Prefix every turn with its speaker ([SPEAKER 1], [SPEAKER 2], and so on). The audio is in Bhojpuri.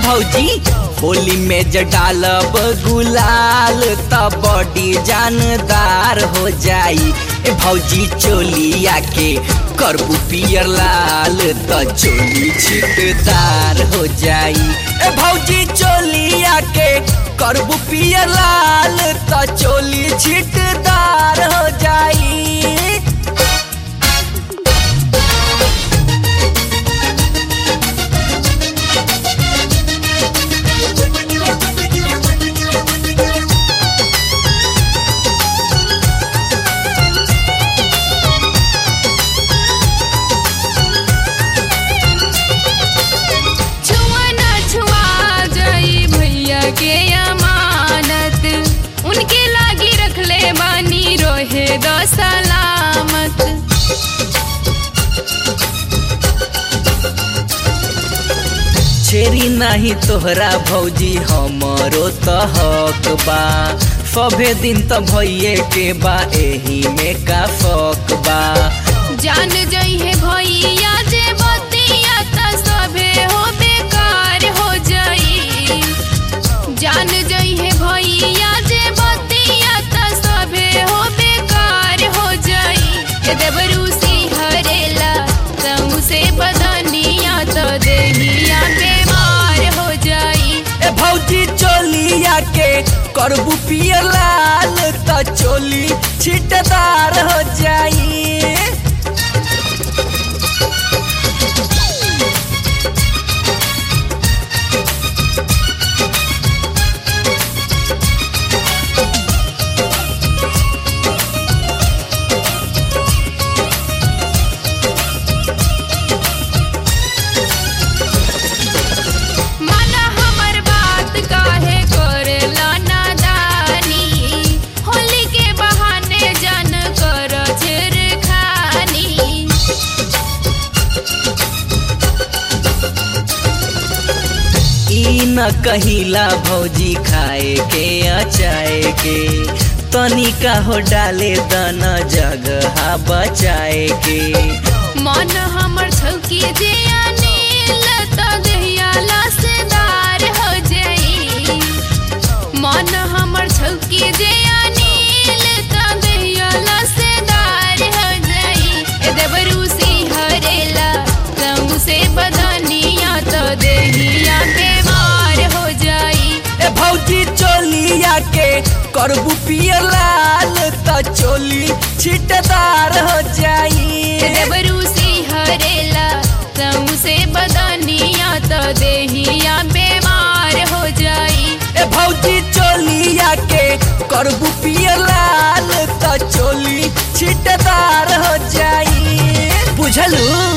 [SPEAKER 1] भौजी होली में ज डालब गुलाल त बॉडी जानदार हो जाई। ए भौजी चोलिया के करबू पियर लाल त चोली छिटदार हो जाई। ए भौजी चोलिया के करबू पियर लाल त चोली छिटदार हो जाई।
[SPEAKER 2] के अमानत उनके लागी रखले बानी रोहे दो सलामत।
[SPEAKER 1] छेरी नहीं तोहरा भौजी हमरो त हक बा। सभे दिन त भइये के बा एही में का फक बा।
[SPEAKER 2] जान जइहे भैया जे बतिया त सभे हो बेकार हो जाई। जान जइहे भैया जे बतिया त सभे हो बेकार हो जाई। ए देवरूसी हरेला तमु से बदनिया त देहिया बीमार हो जाई।
[SPEAKER 1] ए भौजी चोलिया के करबू पियर लाल त चोली छिटदार हो जाई। न कहिला भौजी खाए के अचाए के तनिका हो डाले दाना जगह बचाए के।
[SPEAKER 2] मन हमर छौकी जे अनिल त देहिया लसदार हो जाई। मन हमर छौकी जे अनिल त देहिया लसदार हो जाई। ए देवरूसी हरेला तमु से बदनिया त देहिया बीमार हो जाई।
[SPEAKER 1] ए भौजी चोलिया के करबू पियर लाल त चोली छिटदार हो जाई।
[SPEAKER 2] ए देवरूसी हरेला तमु से बदनिया त देहिया बीमार हो जाई।
[SPEAKER 1] ए भौजी चोलिया के करबू पियर लाल त चोली छिटदार हो जाई। बुझलू।